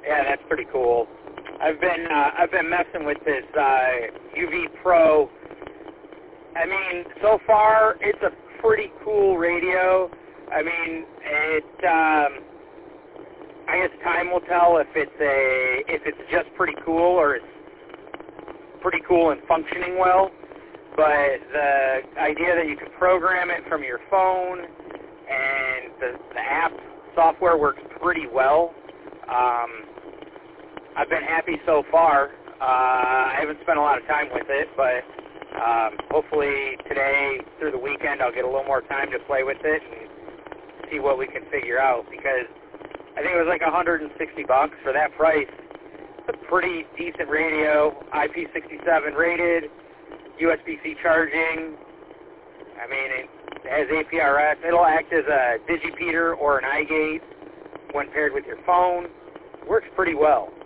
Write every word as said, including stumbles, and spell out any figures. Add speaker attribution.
Speaker 1: Yeah, that's pretty cool. I've been uh, I've been messing with this uh, U V Pro. I mean, so far it's a pretty cool radio. I mean, it. Um, I guess time will tell if it's a if it's just pretty cool or it's pretty cool and functioning well. But the idea that you can program it from your phone and the, the app software works pretty well. Um, I've been happy so far. Uh, I haven't spent a lot of time with it, but um, hopefully today through the weekend I'll get a little more time to play with it and see what we can figure out, because I think it was like one hundred sixty bucks for that price. It's a pretty decent radio, I P sixty-seven rated, U S B C charging. I mean, it has A P R S. It'll act as a digipeater or an iGate when paired with your phone. It works pretty well.